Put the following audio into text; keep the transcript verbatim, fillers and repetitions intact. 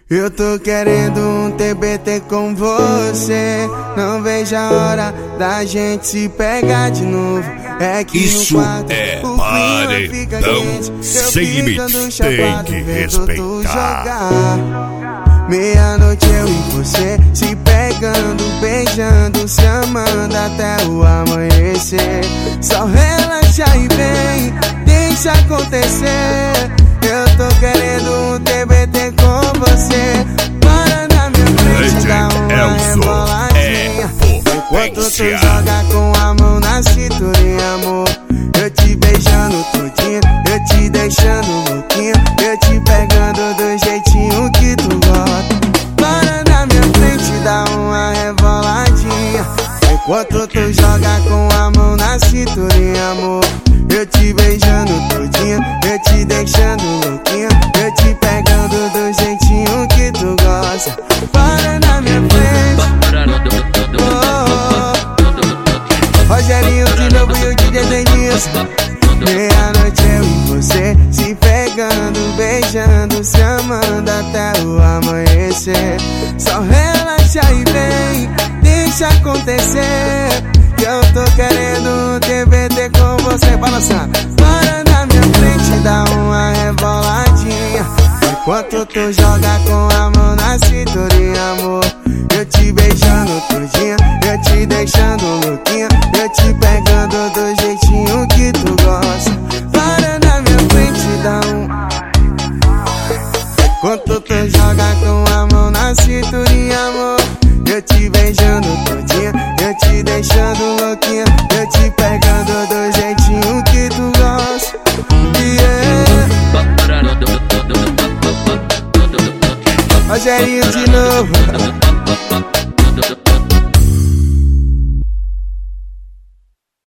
Eu tô querendo um T B T com você. Não vejo a hora da gente se pegar de novo. É que isso no quarto é o paredão fica quente. sem limite, tem que respeitar. Meia-noite eu e você se pegando, beijando, se amando até o amanhecer. Só relaxa e vem, deixa acontecer. Eu tô querendo um T B T com você. Para na minha frente, dá uma reboladinha. Enquanto tu joga com a mão na cinturinha, amor. Eu te beijando todinha, eu te deixando louquinha, eu te pegando do jeitinho que tu gosta. Para na minha frente, dá uma reboladinha. Enquanto tu joga com a mão na cinturinha, amor. Eu te beijando todinha, eu te deixando louquinha, eu te pegando do jeitinho que tu gosta. Para na minha frente, oh, oh. Rogerinho de novo e o D J Denilson. Meia-noite eu e você se pegando, beijando, se amando até o amanhecer. Só relaxa e vem, deixa acontecer. Que eu tô querendo um T B T com você. Balançando, para na minha frente, dá uma reboladinha. Enquanto tu joga com a mão na cinturinha, amor. Eu te beijando todinha, eu te deixando louquinha, eu te pegando do jeitinho que tu gosta. Para na minha frente, dá um. Enquanto tu joga com a mão na cinturinha, amor. Eu te beijando todinha, eu te deixando louquinha, eu te pegando do jeitinho que tu gosta. Yeah. Rogerinho de novo.